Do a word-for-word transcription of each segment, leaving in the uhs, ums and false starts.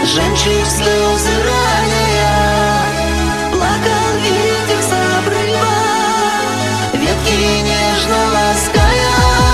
Жемчуг слезы роняя, плакал ветер с обрыва, ветки нежно лаская.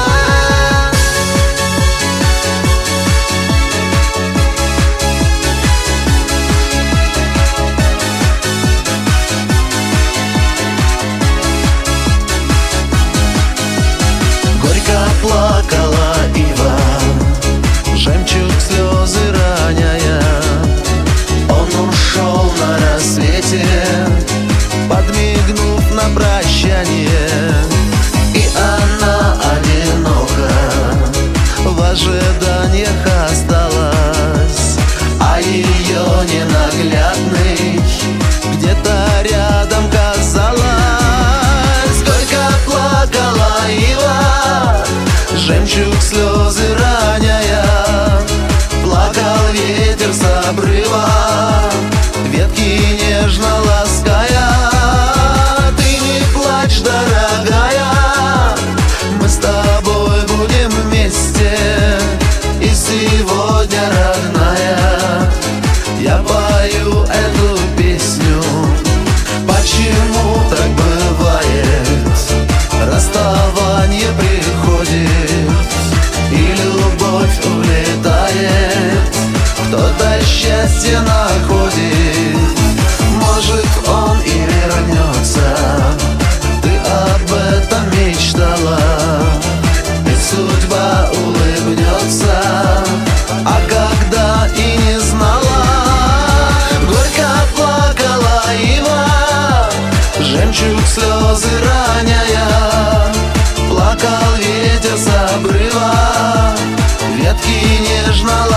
Горько плакала ива, жемчуг слезы роняя. Он ушел на рассвете, подмигнув на прощание. И она одинока в ожиданиях осталась, а ее ненаглядный где-то рядом казалось. Горько плакала ива, жемчуг слезы роняя, плакал ветер с обрыва, ветки нежно лаская. Ты не плачь, дорогая, мы с тобой будем вместе. И сегодня, родная, я пою эту песню. Почему так бывает? Расставание приходит, и любовь улетает, кто-то счастье находит. Может, он и вернется, ты об этом мечтала, и судьба улыбнется, а когда и не знала. Горько плакала ива, жемчуг слезы роняя, плакал ветер с обрыва, ветки нежно